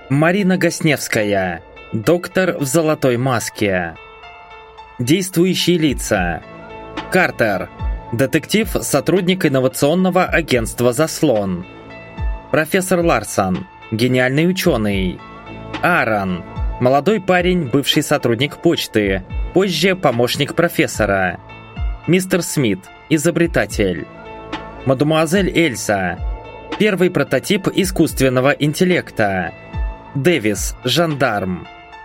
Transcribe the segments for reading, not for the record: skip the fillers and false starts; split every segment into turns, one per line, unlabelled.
Марина Госневская. Доктор в золотой маске. Действующие лица. Картер. Детектив, сотрудник инновационного агентства «Заслон». Профессор Ларсон. Гениальный ученый. Аарон. Молодой парень, бывший сотрудник почты, позже помощник профессора. Мистер Смит. Изобретатель. Мадемуазель Эльза. Первый прототип искусственного интеллекта. Дэвис. Жандарм.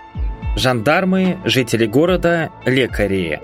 Жандармы, жители города, лекари.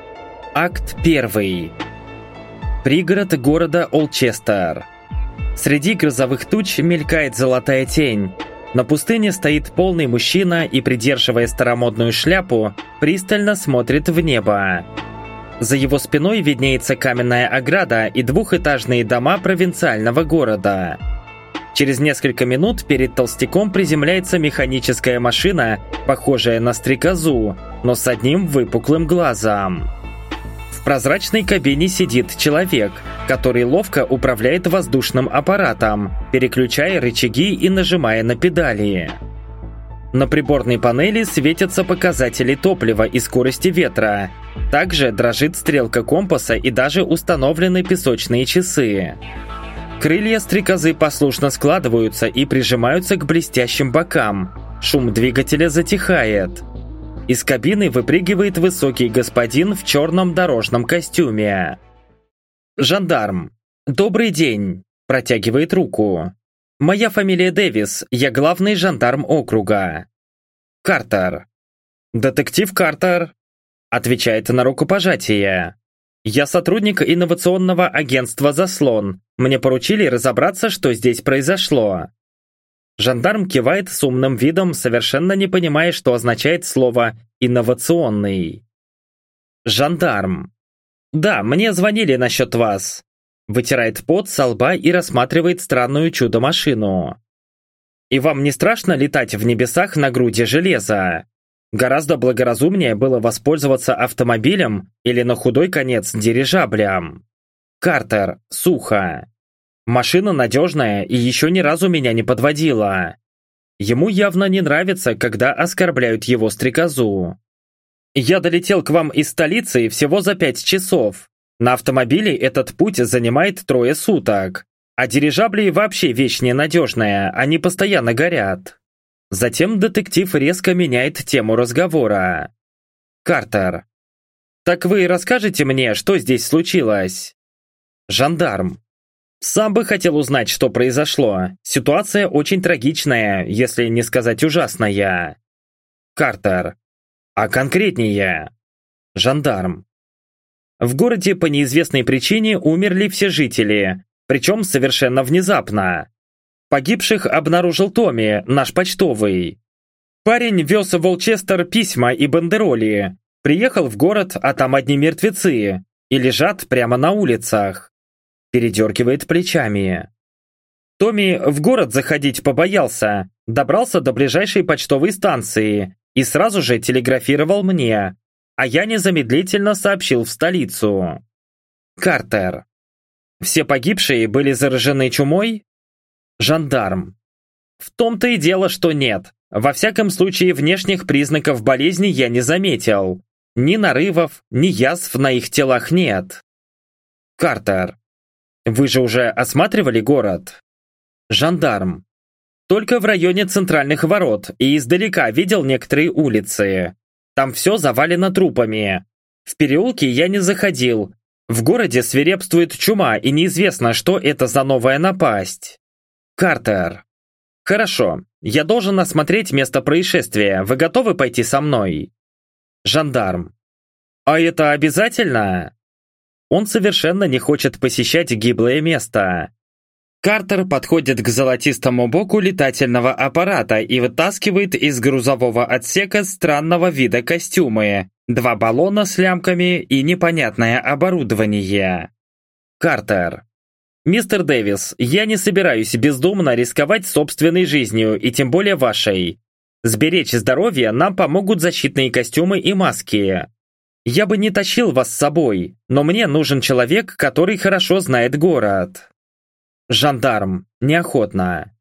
Акт 1. Пригород города Олчестер. Среди грозовых туч мелькает золотая тень. На пустыне стоит полный мужчина и, придерживая старомодную шляпу, пристально смотрит в небо. За его спиной виднеется каменная ограда и двухэтажные дома провинциального города. Через несколько минут перед толстяком приземляется механическая машина, похожая на стрекозу, но с одним выпуклым глазом. В прозрачной кабине сидит человек, который ловко управляет воздушным аппаратом, переключая рычаги и нажимая на педали. На приборной панели светятся показатели топлива и скорости ветра. Также дрожит стрелка компаса и даже установлены песочные часы. Крылья стрекозы послушно складываются и прижимаются к блестящим бокам. Шум двигателя затихает. Из кабины выпрыгивает высокий господин в черном дорожном костюме. Жандарм. «Добрый день», – протягивает руку. «Моя фамилия Дэвис, я главный жандарм округа». Картер. «Детектив Картер», – отвечает на рукопожатие. «Я сотрудник инновационного агентства «Заслон». Мне поручили разобраться, что здесь произошло». Жандарм кивает с умным видом, совершенно не понимая, что означает слово «инновационный». Жандарм. «Да, мне звонили насчет вас». Вытирает пот со лба и рассматривает странную чудо-машину. «И вам не страшно летать в небесах на груди железа? Гораздо благоразумнее было воспользоваться автомобилем или на худой конец дирижаблем». Картер. Сухо. «Машина надежная и еще ни разу меня не подводила». Ему явно не нравится, когда оскорбляют его стрекозу. «Я долетел к вам из столицы всего за 5 часов. На автомобиле этот путь занимает 3 суток. А дирижабли вообще вещь ненадежная, они постоянно горят». Затем детектив резко меняет тему разговора. Картер. «Так вы расскажете мне, что здесь случилось?» Жандарм. «Сам бы хотел узнать, что произошло. Ситуация очень трагичная, если не сказать ужасная». Картер. «А конкретнее?» Жандарм. «В городе по неизвестной причине умерли все жители, причем совершенно внезапно. Погибших обнаружил Томми, наш почтовый. Парень вез в Олчестер письма и бандероли. Приехал в город, а там одни мертвецы. И лежат прямо на улицах». Передергивает плечами. Томми в город заходить побоялся. Добрался до ближайшей почтовой станции и сразу же телеграфировал мне. А я незамедлительно сообщил в столицу. Картер. «Все погибшие были заражены чумой?» Жандарм. «В том-то и дело, что нет. Во всяком случае, внешних признаков болезни я не заметил. Ни нарывов, ни язв на их телах нет». Картер. «Вы же уже осматривали город?» Жандарм. «Только в районе центральных ворот и издалека видел некоторые улицы. Там все завалено трупами. В переулки я не заходил. В городе свирепствует чума, и неизвестно, что это за новая напасть». Картер. «Хорошо, я должен осмотреть место происшествия. Вы готовы пойти со мной?» Жандарм. «А это обязательно?» Он совершенно не хочет посещать гиблое место. Картер подходит к золотистому боку летательного аппарата и вытаскивает из грузового отсека странного вида костюмы, 2 баллона с лямками и непонятное оборудование. Картер. «Мистер Дэвис, я не собираюсь бездумно рисковать собственной жизнью и тем более вашей. Сберечь здоровье нам помогут защитные костюмы и маски. Я бы не тащил вас с собой, но мне нужен человек, который хорошо знает город». Жандарм. Неохотно.